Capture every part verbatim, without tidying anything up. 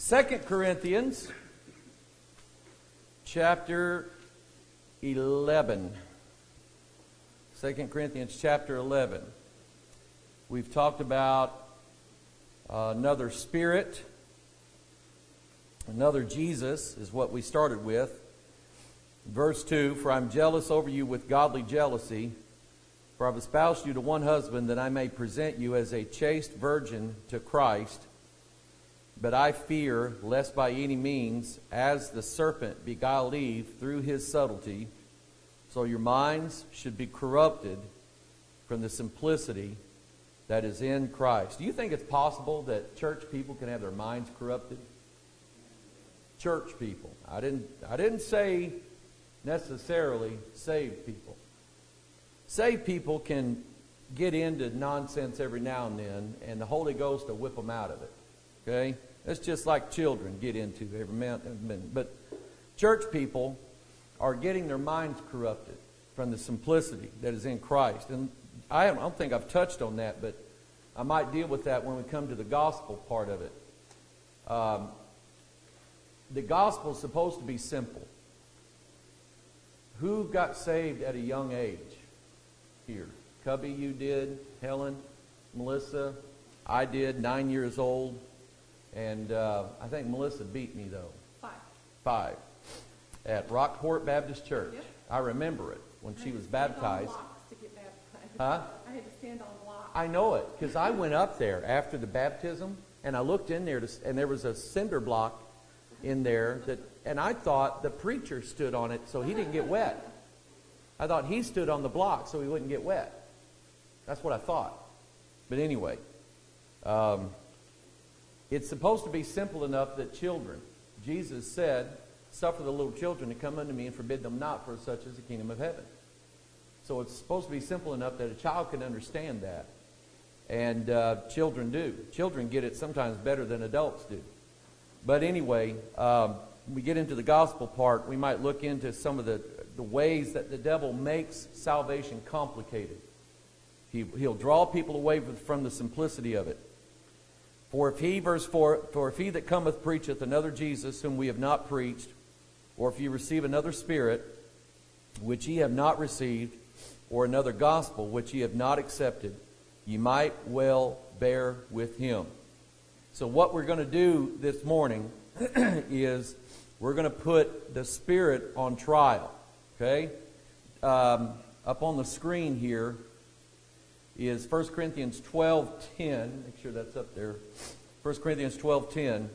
Second Corinthians chapter eleven. Second Corinthians chapter eleven. We've talked about uh, another Spirit. Another Jesus is what we started with. Verse two, for I'm jealous over you with godly jealousy, for I've espoused you to one husband, that I may present you as a chaste virgin to Christ. But I fear, lest by any means, as the serpent beguiled Eve through his subtlety, so your minds should be corrupted from the simplicity that is in Christ. Do you think it's possible that church people can have their minds corrupted? Church people. I didn't, I didn't say necessarily saved people. Saved people can get into nonsense every now and then, and the Holy Ghost will whip them out of it. Okay? That's just like children get into every minute. But church people are getting their minds corrupted from the simplicity that is in Christ. And I don't think I've touched on that, but I might deal with that when we come to the gospel part of it. Um, the gospel is supposed to be simple. Who got saved at a young age here? Cubby, you did. Helen, Melissa, I did, nine years old. And uh, I think Melissa beat me, though. Five. Five. At Rockport Baptist Church. Yep. I remember it when I she had was to stand baptized. on blocks to get baptized. Huh? I had to stand on blocks. I know it, because I went up there after the baptism, and I looked in there, to, and there was a cinder block in there, that, and I thought the preacher stood on it so he didn't get wet. I thought he stood on the block so he wouldn't get wet. That's what I thought. But anyway, um, it's supposed to be simple enough that children, Jesus said, suffer the little children to come unto me and forbid them not, for such is the kingdom of heaven. So it's supposed to be simple enough that a child can understand that. And uh, children do. Children get it sometimes better than adults do. But anyway, um, when we get into the gospel part, we might look into some of the, the ways that the devil makes salvation complicated. He, he'll draw people away from the simplicity of it. For if he, verse four, for if he that cometh preacheth another Jesus whom we have not preached, or if ye receive another spirit which ye have not received, or another gospel which ye have not accepted, ye might well bear with him. So what we're going to do this morning is we're going to put the Spirit on trial. Okay? Um, up on the screen here is First Corinthians twelve ten. Make sure that's up there. First Corinthians twelve ten.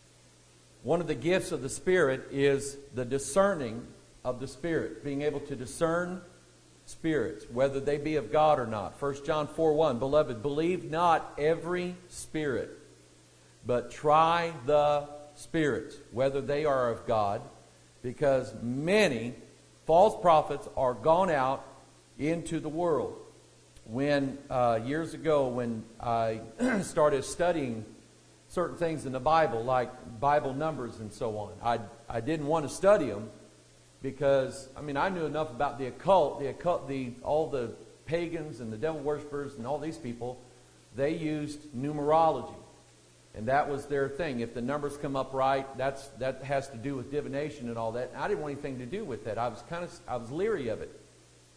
One of the gifts of the Spirit is the discerning of the Spirit. Being able to discern spirits, whether they be of God or not. First John four one. Beloved, believe not every spirit, but try the spirits, whether they are of God, because many false prophets are gone out into the world. When uh, years ago, when I started studying certain things in the Bible, like Bible numbers and so on, I I didn't want to study them because I mean I knew enough about the occult, the occult, the all the pagans and the devil worshippers and all these people. They used numerology, and that was their thing. If the numbers come up right, that's that has to do with divination and all that. And I didn't want anything to do with that. I was kind of I was leery of it.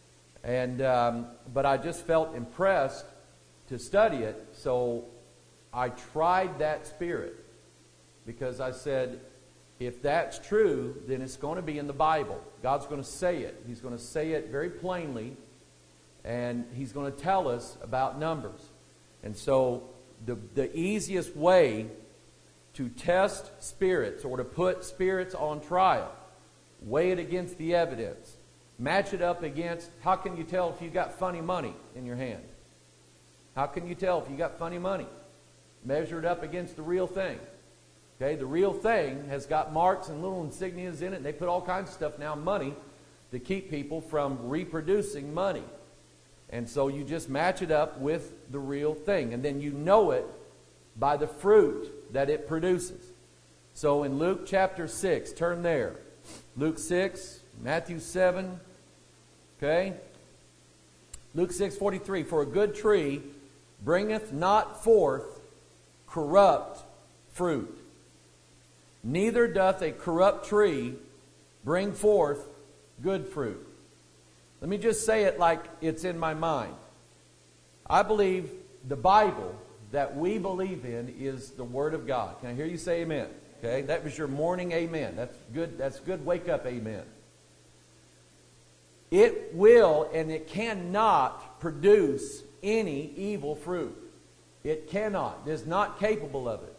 And um, but I just felt impressed to study it, so I tried that spirit because I said, if that's true, then it's going to be in the Bible. God's going to say it. He's going to say it very plainly, and He's going to tell us about numbers. And so the the easiest way to test spirits or to put spirits on trial, weigh it against the evidence. Match it up against, how can you tell if you got funny money in your hand? How can you tell if you got funny money? Measure it up against the real thing. Okay, the real thing has got marks and little insignias in it, and they put all kinds of stuff now, money, to keep people from reproducing money. And so you just match it up with the real thing, and then you know it by the fruit that it produces. So in Luke chapter six, turn there. Luke six, Matthew seven, okay? Luke six forty-three, for a good tree bringeth not forth corrupt fruit, neither doth a corrupt tree bring forth good fruit. Let me just say it like it's in my mind. I believe the Bible that we believe in is the Word of God. Can I hear you say amen? Okay, that was your morning amen. That's good. That's good wake up amen. It will and it cannot produce any evil fruit. It cannot. It is not capable of it.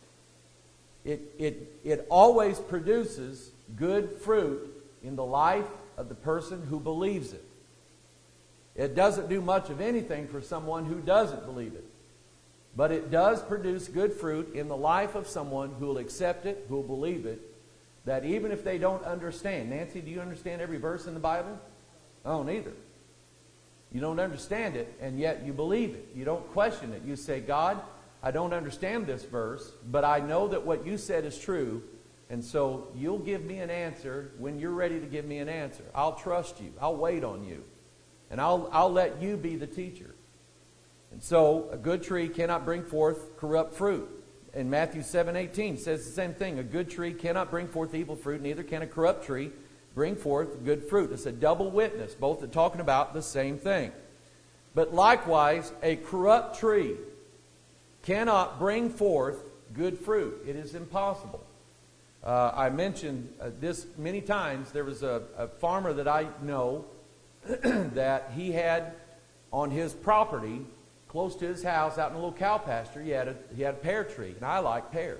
It, it, it always produces good fruit in the life of the person who believes it. It doesn't do much of anything for someone who doesn't believe it. But it does produce good fruit in the life of someone who will accept it, who will believe it, that even if they don't understand. Nancy, do you understand every verse in the Bible? I don't either. You don't understand it, and yet you believe it. You don't question it. You say, God, I don't understand this verse, but I know that what you said is true, and so you'll give me an answer when you're ready to give me an answer. I'll trust you. I'll wait on you. And I'll, I'll let you be the teacher. And so a good tree cannot bring forth corrupt fruit. And Matthew seven eighteen says the same thing. A good tree cannot bring forth evil fruit, neither can a corrupt tree bring forth good fruit. It's a double witness. Both are talking about the same thing. But likewise, a corrupt tree cannot bring forth good fruit. It is impossible. Uh, I mentioned uh, this many times. There was a, a farmer that I know that he had on his property, close to his house, out in a little cow pasture, he had a, he had a pear tree. And I like pears.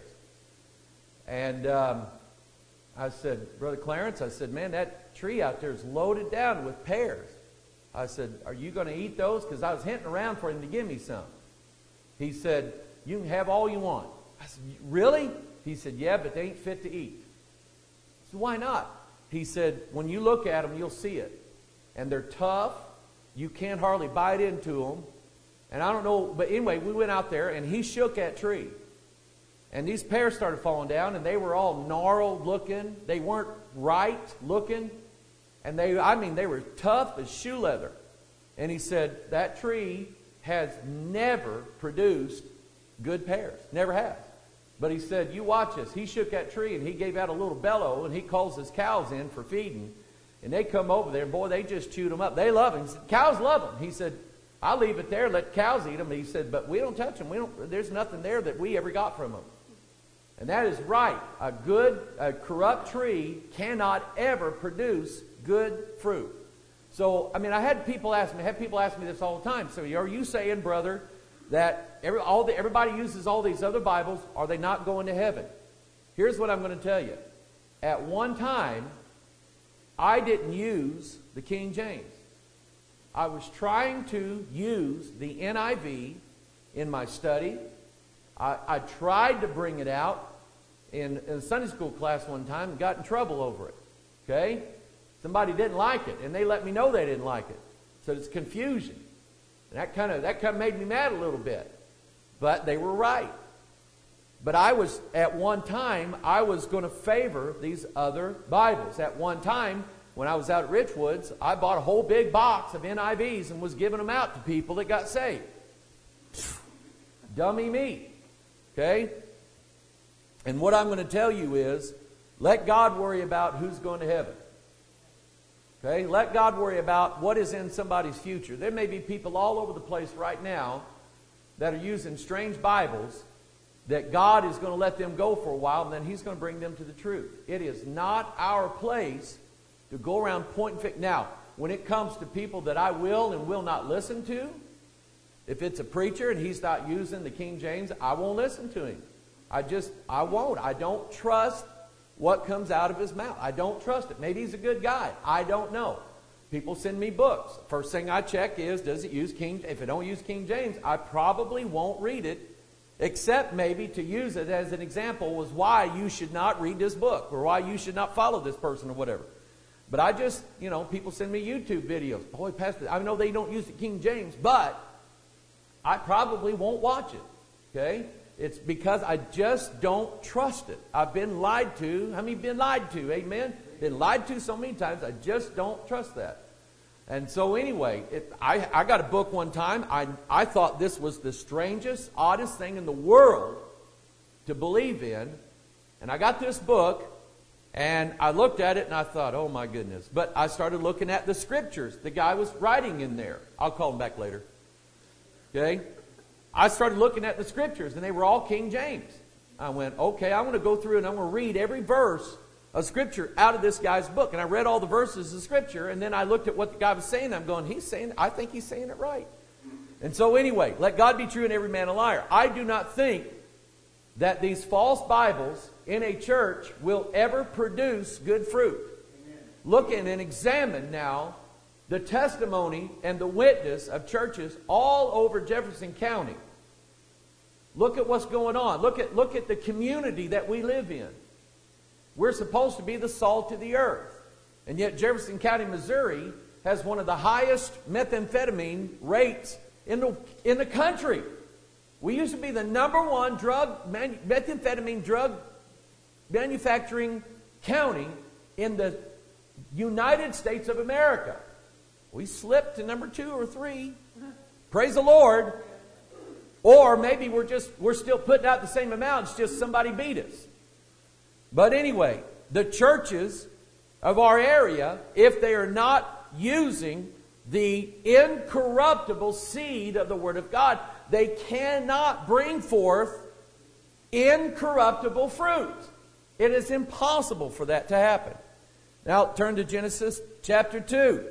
And um, I said, Brother Clarence, I said, man, that tree out there is loaded down with pears. I said, are you going to eat those? Because I was hinting around for him to give me some. He said, you can have all you want. I said, really? He said, yeah, but they ain't fit to eat. I said, why not? He said, when you look at them, you'll see it. And they're tough. You can't hardly bite into them. And I don't know, but anyway, we went out there and he shook that tree. And these pears started falling down and they were all gnarled looking. They weren't right looking. And they, I mean, they were tough as shoe leather. And he said, that tree has never produced good pears. Never has. But he said, you watch this. He shook that tree and he gave out a little bellow and he calls his cows in for feeding. And they come over there and boy, they just chewed them up. They love him. He said, cows love them. He said, I'll leave it there, let cows eat them. And he said, but we don't touch them. We don't, there's nothing there that we ever got from them. And that is right. A good, a corrupt tree cannot ever produce good fruit. So, I mean, I had people ask me, I have people ask me this all the time. So, are you saying, brother, that every, all the, everybody uses all these other Bibles? Are they not going to heaven? Here's what I'm going to tell you. At one time, I didn't use the King James. I was trying to use the N I V in my study. I, I tried to bring it out in, in a Sunday school class one time and got in trouble over it. Okay? Somebody didn't like it, and they let me know they didn't like it. So it's confusion. And that kind of that kind of made me mad a little bit. But they were right. But I was, at one time, I was going to favor these other Bibles. At one time, when I was out at Richwoods, I bought a whole big box of N I Vs and was giving them out to people that got saved. Dummy me. Okay? And what I'm going to tell you is, let God worry about who's going to heaven. Okay? Let God worry about what is in somebody's future. There may be people all over the place right now that are using strange Bibles that God is going to let them go for a while and then He's going to bring them to the truth. It is not our place to go around pointing fingers. Now, when it comes to people that I will and will not listen to, if it's a preacher and he's not using the King James, I won't listen to him. I just, I won't. I don't trust what comes out of his mouth. I don't trust it. Maybe he's a good guy. I don't know. People send me books. First thing I check is, does it use King James? If it don't use King James, I probably won't read it, except maybe to use it as an example was why you should not read this book or why you should not follow this person or whatever. But I just, you know, people send me YouTube videos. Boy, Pastor, I know they don't use the King James, but I probably won't watch it. Okay? It's because I just don't trust it. I've been lied to. How many have been lied to? Amen? Been lied to so many times, I just don't trust that. And so anyway, it, I, I got a book one time. I, I thought this was the strangest, oddest thing in the world to believe in. And I got this book, and I looked at it, and I thought, oh my goodness. But I started looking at the scriptures the guy was writing in there. I'll call him back later. Okay? I started looking at the scriptures, and they were all King James. I went, okay, I'm going to go through and I'm going to read every verse of scripture out of this guy's book. And I read all the verses of scripture, and then I looked at what the guy was saying. I'm going, he's saying, I think he's saying it right. And so anyway, let God be true and every man a liar. I do not think that these false Bibles in a church will ever produce good fruit. Amen. Look in and examine now the testimony and the witness of churches all over Jefferson County. Look at what's going on. Look at, look at the community that we live in. We're supposed to be the salt of the earth. And yet Jefferson County, Missouri has one of the highest methamphetamine rates in the, in the country. We used to be the number one drug, manu- methamphetamine drug manufacturing county in the United States of America. We slipped to number two or three. Praise the Lord. Or maybe we're just we're still putting out the same amount. It's just somebody beat us. But anyway, the churches of our area, if they are not using the incorruptible seed of the Word of God, they cannot bring forth incorruptible fruit. It is impossible for that to happen. Now turn to Genesis chapter two.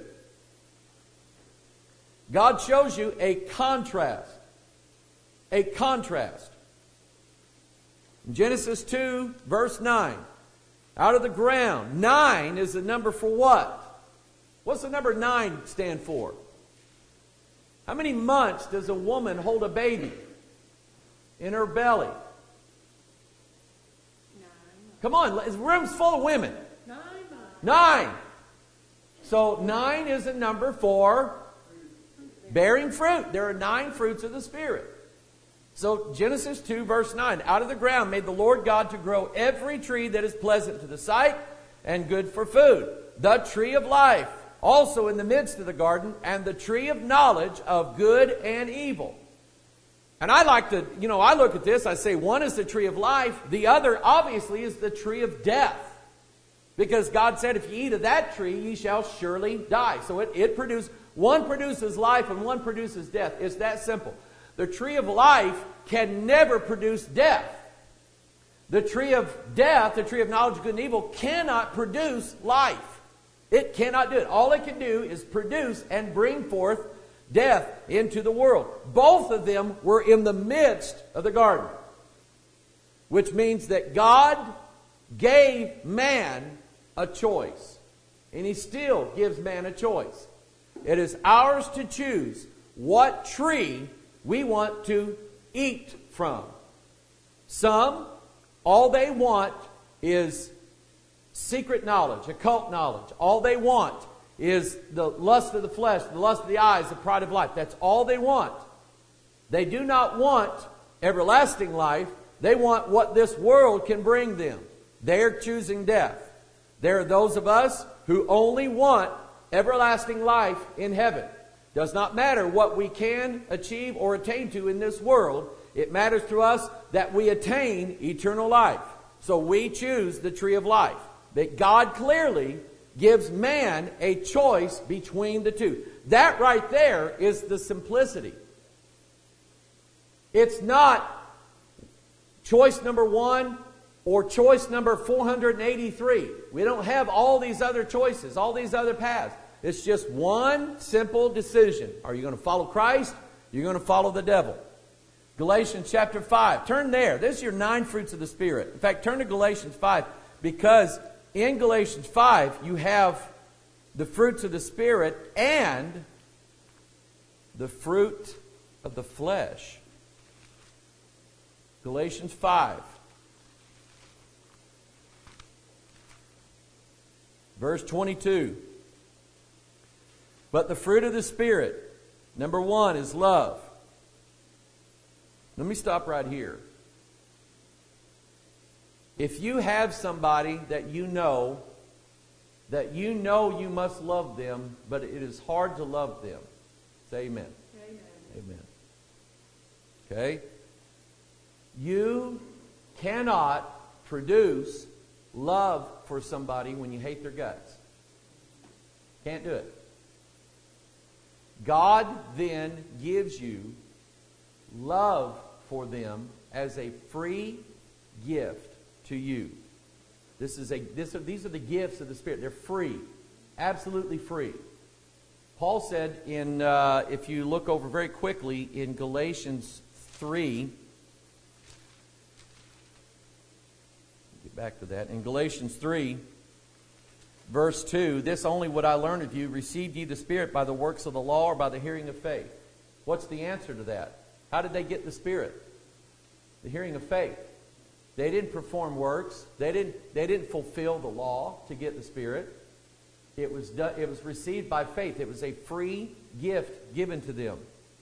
God shows you a contrast. A contrast. In Genesis two, verse nine. Out of the ground. Nine is the number for what? What's the number nine stand for? How many months does a woman hold a baby in her belly? Nine. Come on, the room's full of women. Nine months. Nine. So nine is a number for bearing fruit. There are nine fruits of the Spirit. So Genesis two, verse nine. Out of the ground made the Lord God to grow every tree that is pleasant to the sight and good for food. The tree of life also in the midst of the garden, and the tree of knowledge of good and evil. And I like to, you know, I look at this, I say one is the tree of life. The other, obviously, is the tree of death. Because God said, if you eat of that tree, ye shall surely die. So it, it produces, one produces life and one produces death. It's that simple. The tree of life can never produce death. The tree of death, the tree of knowledge of good and evil, cannot produce life. It cannot do it. All it can do is produce and bring forth death into the world. Both of them were in the midst of the garden. Which means that God gave man a choice. And He still gives man a choice. It is ours to choose what tree we want to eat from. Some, all they want is secret knowledge, occult knowledge. All they want is the lust of the flesh, the lust of the eyes, the pride of life. That's all they want. They do not want everlasting life. They want what this world can bring them. They're choosing death. There are those of us who only want everlasting life in heaven. Does not matter what we can achieve or attain to in this world. It matters to us that we attain eternal life. So we choose the tree of life. That God clearly gives man a choice between the two. That right there is the simplicity. It's not choice number one or choice number four hundred eighty-three. We don't have all these other choices, all these other paths. It's just one simple decision. Are you going to follow Christ? You're going to follow the devil. Galatians chapter five. Turn there. This is your nine fruits of the Spirit. In fact, turn to Galatians five, because in Galatians five you have the fruits of the Spirit and the fruit of the flesh. Galatians five. Verse twenty-two. But the fruit of the Spirit, number one, is love. Let me stop right here. If you have somebody that you know, that you know you must love them, but it is hard to love them, say amen. Amen. Amen. Okay? You cannot produce love for somebody when you hate their guts. Can't do it. God then gives you love for them as a free gift to you. This is a this are, these are the gifts of the Spirit. They're free, absolutely free. Paul said in uh, if you look over very quickly in Galatians three. Get back to that in Galatians three. Verse two, this only would I learn of you, received ye the Spirit by the works of the law or by the hearing of faith? What's the answer to that? How did they get the Spirit? The hearing of faith. They didn't perform works. They didn't, they didn't fulfill the law to get the Spirit. It was, done, it was received by faith. It was a free gift given to them.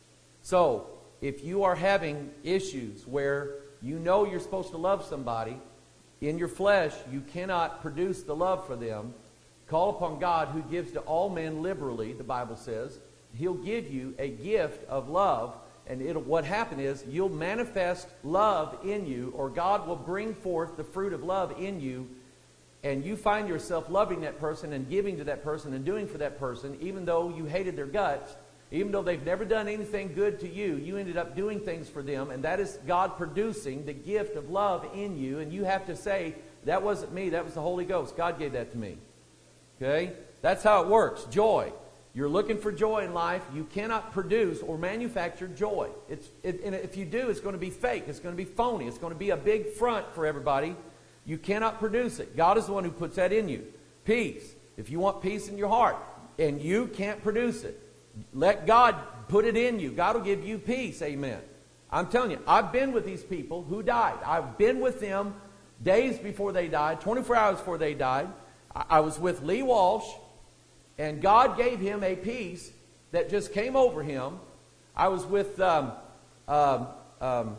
So, if you are having issues where you know you're supposed to love somebody, in your flesh you cannot produce the love for them, call upon God who gives to all men liberally, the Bible says. He'll give you a gift of love, and it'll, what happen is you'll manifest love in you, or God will bring forth the fruit of love in you, and you find yourself loving that person and giving to that person and doing for that person, even though you hated their guts, even though they've never done anything good to you, you ended up doing things for them, and that is God producing the gift of love in you, and you have to say, that wasn't me, that was the Holy Ghost. God gave that to me. Okay? That's how it works. Joy. You're looking for joy in life. You cannot produce or manufacture joy. It's, it, and if you do, it's going to be fake. It's going to be phony. It's going to be a big front for everybody. You cannot produce it. God is the one who puts that in you. Peace. If you want peace in your heart and you can't produce it, let God put it in you. God will give you peace. Amen. I'm telling you, I've been with these people who died. I've been with them days before they died, twenty-four hours before they died. I was with Lee Walsh, and God gave him a peace that just came over him. I was with, um, um, um,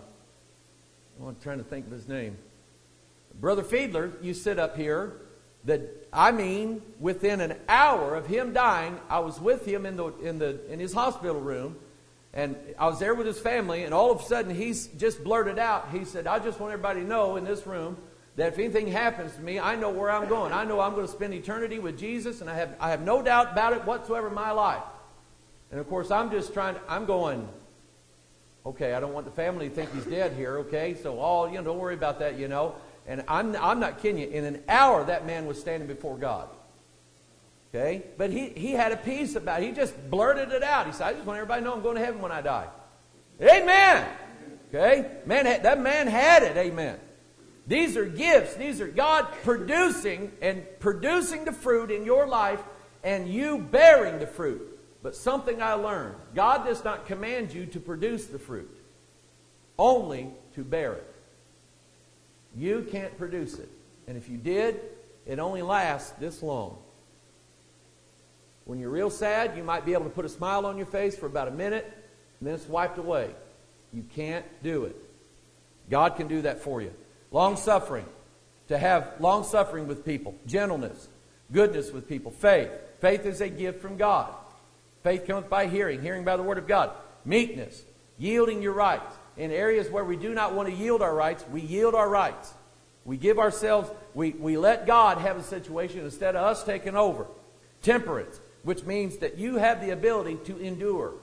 I'm trying to think of his name. Brother Fiedler, you sit up here. That I mean, within an hour of him dying, I was with him in the in the in his hospital room, and I was there with his family, and all of a sudden he's just blurted out. He said, "I just want everybody to know in this room that if anything happens to me, I know where I'm going. I know I'm going to spend eternity with Jesus, and I have I have no doubt about it whatsoever in my life." And of course, I'm just trying to, I'm going, okay, I don't want the family to think he's dead here, okay? So all, you know, don't worry about that, you know. And I'm I'm not kidding you. In an hour, that man was standing before God. Okay? But he, he had a peace about it. He just blurted it out. He said, "I just want everybody to know I'm going to heaven when I die." Amen. Okay? Man, that man had it. Amen. These are gifts. These are God producing and producing the fruit in your life and you bearing the fruit. But something I learned, God does not command you to produce the fruit, only to bear it. You can't produce it. And if you did, it only lasts this long. When you're real sad, you might be able to put a smile on your face for about a minute, and then it's wiped away. You can't do it. God can do that for you. Long-suffering. To have long-suffering with people. Gentleness. Goodness with people. Faith. Faith is a gift from God. Faith cometh by hearing. Hearing by the Word of God. Meekness. Yielding your rights. In areas where we do not want to yield our rights, we yield our rights. We give ourselves, we, we let God have a situation instead of us taking over. Temperance, which means that you have the ability to endure.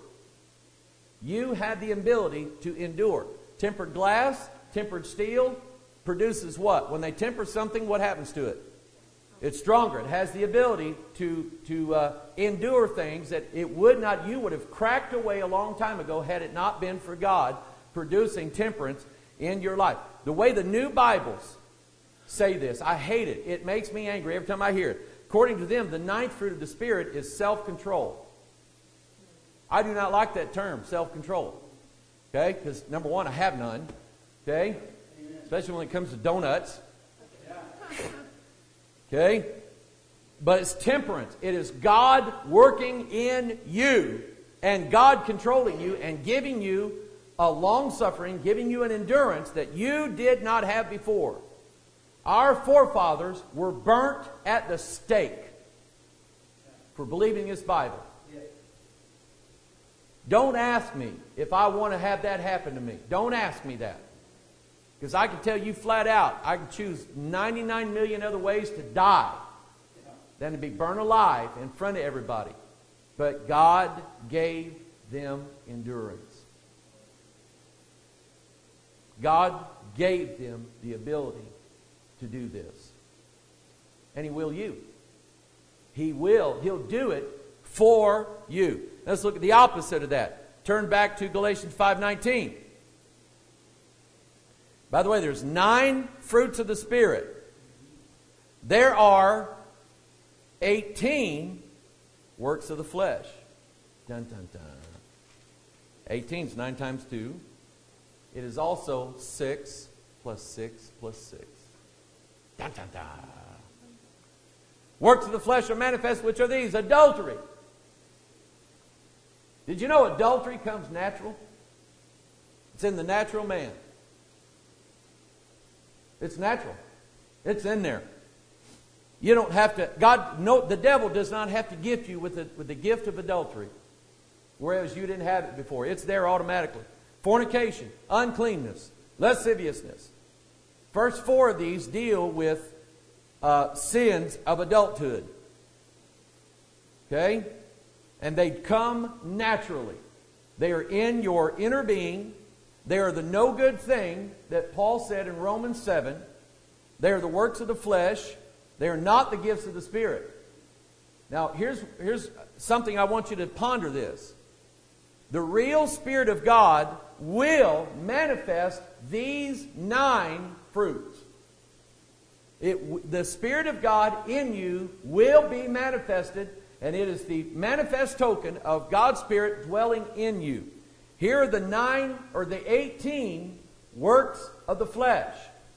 You have the ability to endure. Tempered glass, tempered steel produces what? When they temper something, what happens to it? It's stronger. It has the ability to, to uh, endure things that it would not, you would have cracked away a long time ago had it not been for God producing temperance in your life. The way the new Bibles say this, I hate it. It makes me angry every time I hear it. According to them, the ninth fruit of the Spirit is self-control. I do not like that term, self-control. Okay? Because number one, I have none. Okay? Especially when it comes to donuts. Okay? But it's temperance. It is God working in you and God controlling you and giving you a long-suffering, giving you an endurance that you did not have before. Our forefathers were burnt at the stake for believing this Bible. Don't ask me if I want to have that happen to me. Don't ask me that. Because I can tell you flat out, I can choose ninety-nine million other ways to die than to be burned alive in front of everybody. But God gave them endurance. God gave them the ability to do this. And He will you. He will. He'll do it for you. Let's look at the opposite of that. Turn back to Galatians five nineteen. By the way, there's nine fruits of the Spirit. There are eighteen works of the flesh. Dun, dun, dun. eighteen is nine times two. It is also six plus six plus six. Dun, dun, dun. Works of the flesh are manifest, which are these: adultery. Did you know adultery comes natural? It's in the natural man. It's natural. It's in there. You don't have to, God, no, the devil does not have to gift you with the, with the gift of adultery, whereas you didn't have it before. It's there automatically. Fornication, uncleanness, lasciviousness. First four of these deal with uh, sins of adulthood. Okay? And they come naturally. They are in your inner being. They are the no good thing that Paul said in Romans seven. They are the works of the flesh. They are not the gifts of the Spirit. Now, here's, here's something I want you to ponder this. The real Spirit of God will manifest these nine fruits. It, the Spirit of God in you will be manifested, and it is the manifest token of God's Spirit dwelling in you. Here are the nine or the eighteen works of the flesh.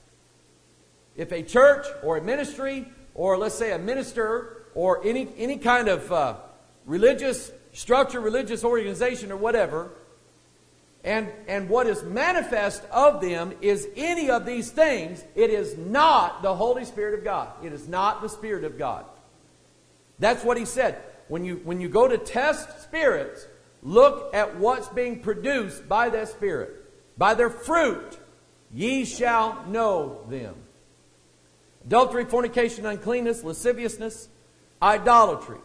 If a church or a ministry or let's say a minister or any, any kind of uh, religious structure, religious organization or whatever, and, and what is manifest of them is any of these things, it is not the Holy Spirit of God. It is not the Spirit of God. That's what he said. When you, when you go to test spirits, look at what's being produced by that Spirit. By their fruit, ye shall know them. Adultery, fornication, uncleanness, lasciviousness, idolatry.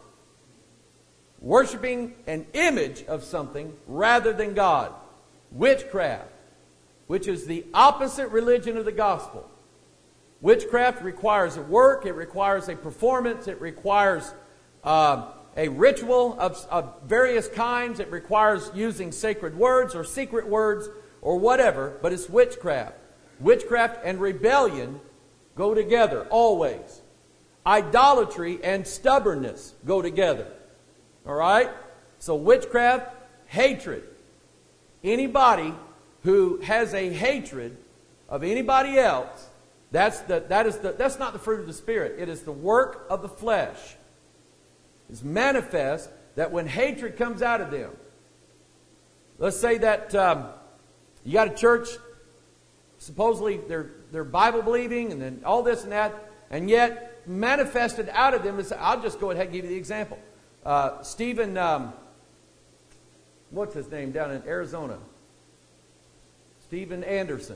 Worshipping an image of something rather than God. Witchcraft, which is the opposite religion of the gospel. Witchcraft requires a work, it requires a performance, it requires uh, a ritual of, of various kinds, it requires using sacred words or secret words or whatever, but it's witchcraft. Witchcraft and rebellion go together, always. Idolatry and stubbornness go together. All right? So witchcraft, hatred. Anybody who has a hatred of anybody else, that's the that is the that's not the fruit of the Spirit. It is the work of the flesh. It's manifest that when hatred comes out of them. Let's say that um, you got a church, supposedly they're they're Bible believing and then all this and that, and yet manifested out of them is, I'll just go ahead and give you the example. Uh, Stephen, um, what's his name down in Arizona? Stephen Anderson.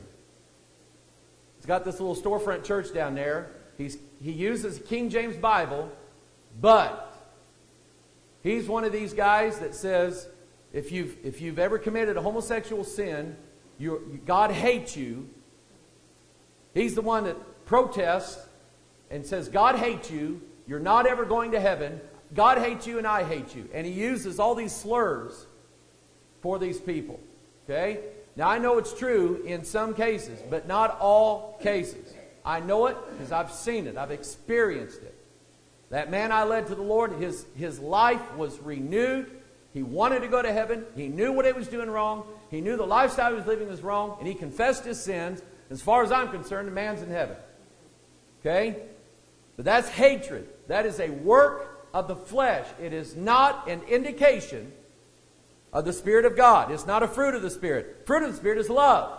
He's got this little storefront church down there. He's he uses King James Bible, but he's one of these guys that says if you've if you've ever committed a homosexual sin, you God hates you. He's the one that protests and says God hates you. You're not ever going to heaven. God hates you and I hate you. And he uses all these slurs for these people. Okay? Now I know it's true in some cases, but not all cases. I know it because I've seen it. I've experienced it. That man I led to the Lord, his, his life was renewed. He wanted to go to heaven. He knew what he was doing wrong. He knew the lifestyle he was living was wrong. And he confessed his sins. As far as I'm concerned, the man's in heaven. Okay? But that's hatred. That is a work of the flesh. It is not an indication of the Spirit of God. It's not a fruit of the Spirit. Fruit of the Spirit is love.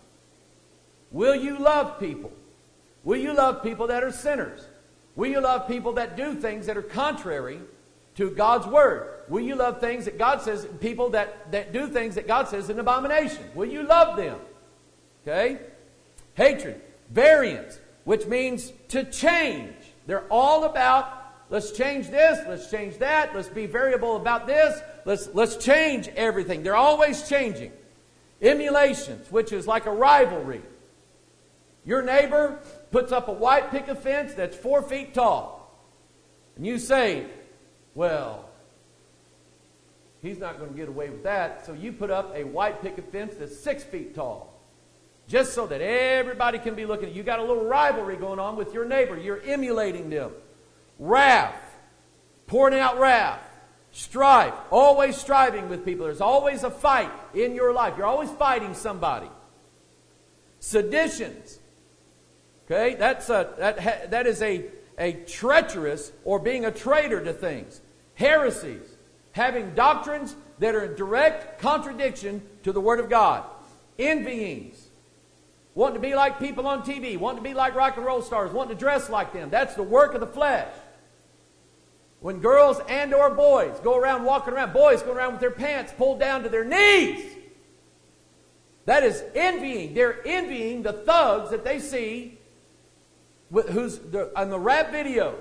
Will you love people? Will you love people that are sinners? Will you love people that do things that are contrary to God's Word? Will you love things that God says, people that, that do things that God says is an abomination? Will you love them? Okay? Hatred. Variance, which means to change. They're all about, let's change this, let's change that, let's be variable about this, let's, let's change everything. They're always changing. Emulations, which is like a rivalry. Your neighbor puts up a white picket fence that's four feet tall. And you say, well, he's not going to get away with that. So you put up a white picket fence that's six feet tall. Just so that everybody can be looking at you. You got a little rivalry going on with your neighbor. You're emulating them. Wrath. Pouring out wrath. Strife. Always striving with people. There's always a fight in your life. You're always fighting somebody. Seditions. Okay? That's a, that, that is a, a treacherous or being a traitor to things. Heresies. Having doctrines that are in direct contradiction to the Word of God. Envyings. Wanting to be like people on T V. Wanting to be like rock and roll stars. Wanting to dress like them. That's the work of the flesh. When girls and or boys go around walking around, boys go around with their pants pulled down to their knees. That is envying. They're envying the thugs that they see with, who's the, on the rap videos.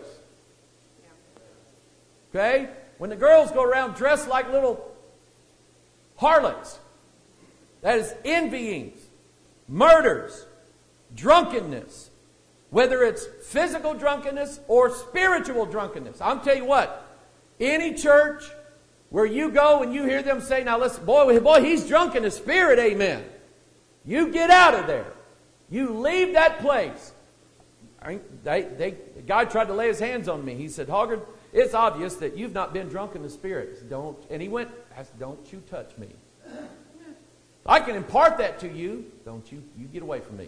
Okay? When the girls go around dressed like little harlots. That is envyings. Murders, drunkenness, whether it's physical drunkenness or spiritual drunkenness. I'll tell you what, any church where you go and you hear them say, now listen, boy, boy, he's drunk in the spirit, amen. You get out of there. You leave that place. I, they, they, God tried to lay his hands on me. He said, Hoggard, it's obvious that you've not been drunk in the spirit. I said, don't, and he went, I said, don't you touch me. I can impart that to you. Don't you? You get away from me.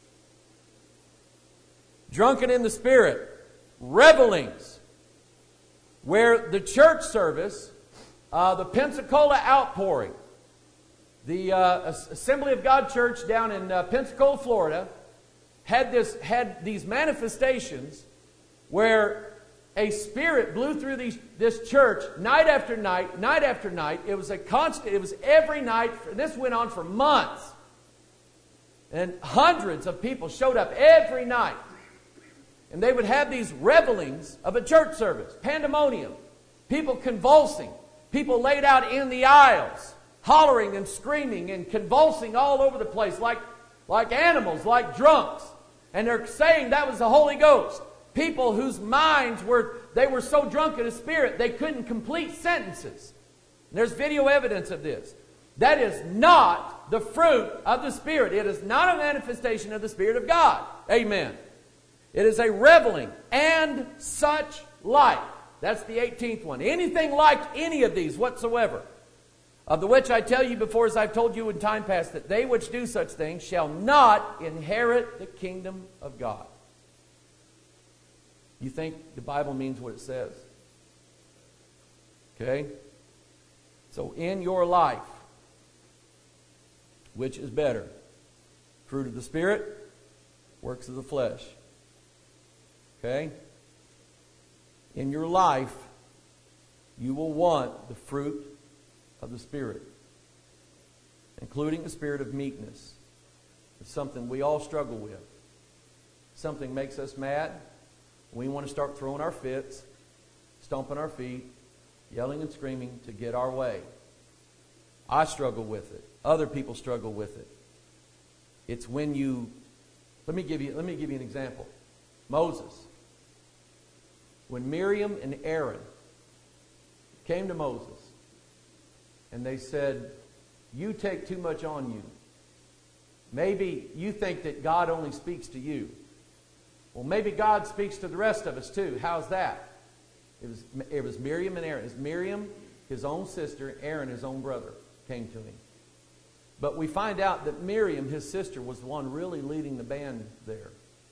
Drunken in the spirit. Revelings. Where the church service, uh, the Pensacola outpouring, the uh, Assembly of God Church down in uh, Pensacola, Florida, had this had these manifestations where a spirit blew through these, this church night after night, night after night. It was a constant, it was every night. This went on for months. And hundreds of people showed up every night. And they would have these revelings of a church service. Pandemonium. People convulsing. People laid out in the aisles, hollering and screaming and convulsing all over the place like, like animals, like drunks. And they're saying that was the Holy Ghost. People whose minds were, they were so drunk in the spirit, they couldn't complete sentences. And there's video evidence of this. That is not the fruit of the Spirit. It is not a manifestation of the Spirit of God. Amen. It is a reveling and such like. That's the eighteenth one. Anything like any of these whatsoever. Of the which I tell you before, as I've told you in time past, that they which do such things shall not inherit the kingdom of God. You think the Bible means what it says? Okay? So in your life, which is better? Fruit of the Spirit, works of the flesh. Okay? In your life, you will want the fruit of the Spirit, including the spirit of meekness. It's something we all struggle with. Something makes us mad. We want to start throwing our fits, stomping our feet, yelling and screaming to get our way. I struggle with it. Other people struggle with it. It's when you, let me give you, let me give you an example. Moses. When Miriam and Aaron came to Moses and they said, you take too much on you. Maybe you think that God only speaks to you. Well, maybe God speaks to the rest of us too. How's that? It was, it was Miriam and Aaron. It was Miriam, his own sister, Aaron, his own brother, came to him. But we find out that Miriam, his sister, was the one really leading the band there.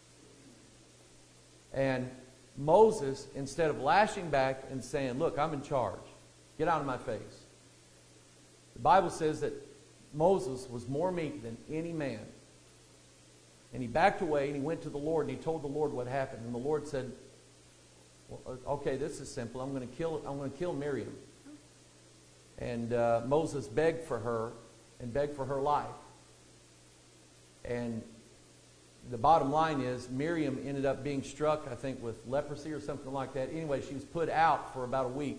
And Moses, instead of lashing back and saying, look, I'm in charge, get out of my face. The Bible says that Moses was more meek than any man. And he backed away and he went to the Lord and he told the Lord what happened. And the Lord said, well, okay, this is simple. I'm going to kill, I'm going to kill Miriam. And uh, Moses begged for her and begged for her life. And the bottom line is Miriam ended up being struck, I think, with leprosy or something like that. Anyway, she was put out for about a week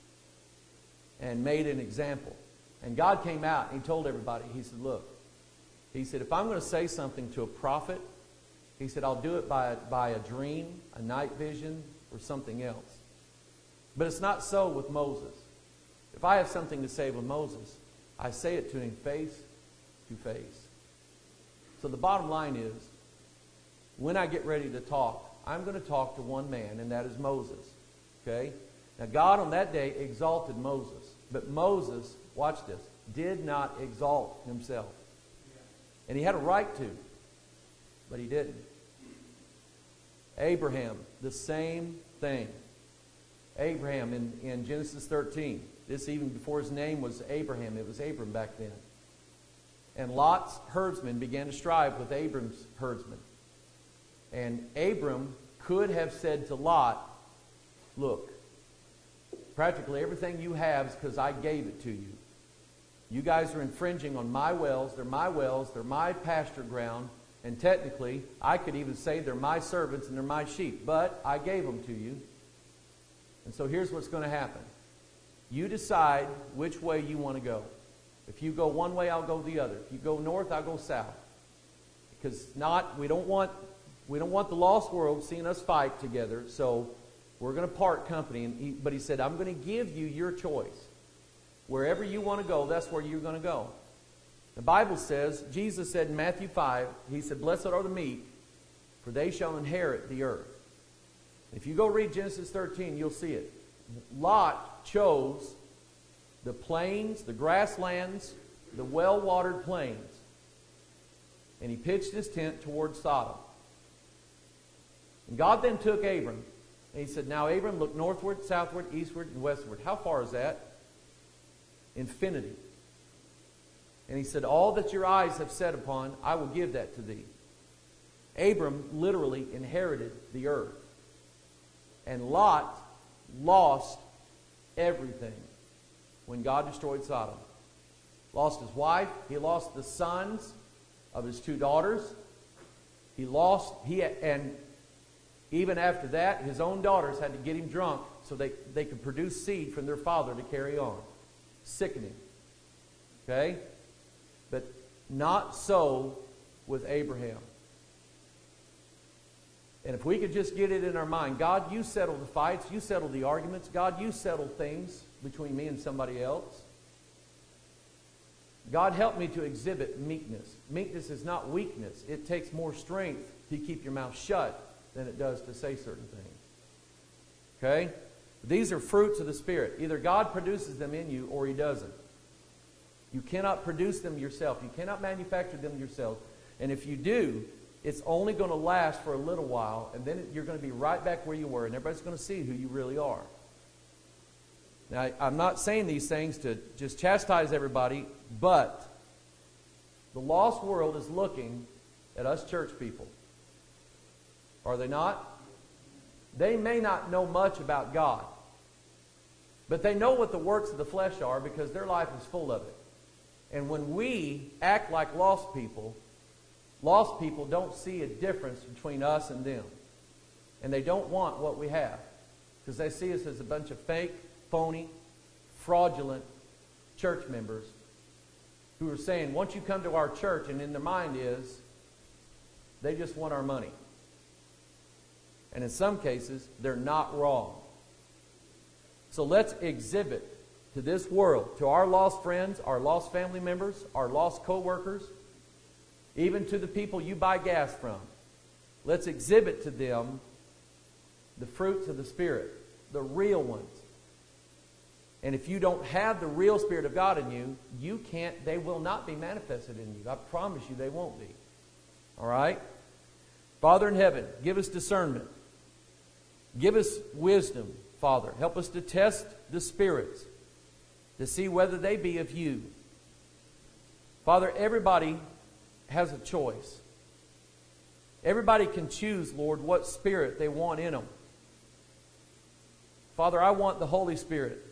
and made an example. And God came out and He told everybody, He said, look, He said, if I'm going to say something to a prophet, He said, I'll do it by, by a dream, a night vision, or something else. But it's not so with Moses. If I have something to say with Moses, I say it to him face to face. So the bottom line is, when I get ready to talk, I'm going to talk to one man, and that is Moses. Okay? Now God on that day exalted Moses. But Moses, watch this, did not exalt himself. And he had a right to, but he didn't. Abraham, the same thing. Abraham in, in Genesis thirteen. This even before his name was Abraham. It was Abram back then. And Lot's herdsmen began to strive with Abram's herdsmen. And Abram could have said to Lot, look, practically everything you have is because I gave it to you. You guys are infringing on my wells. They're my wells. They're my pasture ground. And technically, I could even say they're my servants and they're my sheep. But I gave them to you. And so here's what's going to happen. You decide which way you want to go. If you go one way, I'll go the other. If you go north, I'll go south. Because not, we don't want, we don't want the lost world seeing us fight together. So we're going to part company. And he, but he said, I'm going to give you your choice. Wherever you want to go, that's where you're going to go. The Bible says, Jesus said in Matthew five, He said, blessed are the meek, for they shall inherit the earth. If you go read Genesis thirteen, you'll see it. Lot chose the plains, the grasslands, the well-watered plains. And he pitched his tent towards Sodom. And God then took Abram, and He said, now Abram, look northward, southward, eastward, and westward. How far is that? Infinity. And He said, all that your eyes have set upon, I will give that to thee. Abram literally inherited the earth. And Lot lost everything when God destroyed Sodom. Lost his wife. He lost the sons of his two daughters. He lost, he and even after that, his own daughters had to get him drunk so they, they could produce seed from their father to carry on. Sickening. Okay? But not so with Abraham. And if we could just get it in our mind, God, you settle the fights, you settle the arguments. God, you settle things between me and somebody else. God, help me to exhibit meekness. Meekness is not weakness. It takes more strength to keep your mouth shut than it does to say certain things. Okay? These are fruits of the Spirit. Either God produces them in you or He doesn't. You cannot produce them yourself. You cannot manufacture them yourself. And if you do, it's only going to last for a little while, and then you're going to be right back where you were, and everybody's going to see who you really are. Now, I'm not saying these things to just chastise everybody, but the lost world is looking at us church people. Are they not? They may not know much about God, but they know what the works of the flesh are because their life is full of it. And when we act like lost people, lost people don't see a difference between us and them. And they don't want what we have. Because they see us as a bunch of fake, phony, fraudulent church members who are saying, once you come to our church, and in their mind is, they just want our money. And in some cases, they're not wrong. So let's exhibit to this world, to our lost friends, our lost family members, our lost co-workers, even to the people you buy gas from. Let's exhibit to them the fruits of the Spirit, the real ones. And if you don't have the real Spirit of God in you, you can't, they will not be manifested in you. I promise you they won't be. All right? Father in heaven, give us discernment. Give us wisdom, Father. Help us to test the spirits to see whether they be of you. Father, everybody has a choice. Everybody can choose, Lord, what spirit they want in them. Father, I want the Holy Spirit.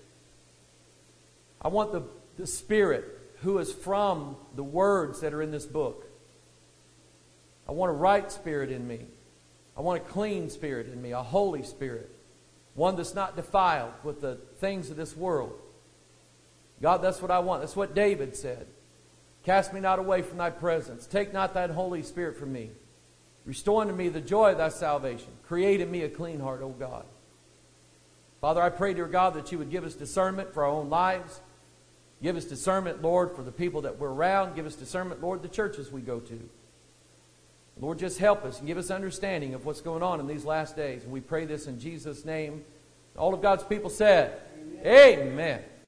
I want the, the Spirit who is from the words that are in this book. I want a right spirit in me. I want a clean spirit in me, a holy spirit. One that's not defiled with the things of this world. God, that's what I want. That's what David said. Cast me not away from thy presence. Take not thine Holy Spirit from me. Restore unto me the joy of thy salvation. Create in me a clean heart, O God. Father, I pray, dear God, that you would give us discernment for our own lives. Give us discernment, Lord, for the people that we're around. Give us discernment, Lord, the churches we go to. Lord, just help us and give us understanding of what's going on in these last days. And we pray this in Jesus' name. All of God's people said, Amen. Amen.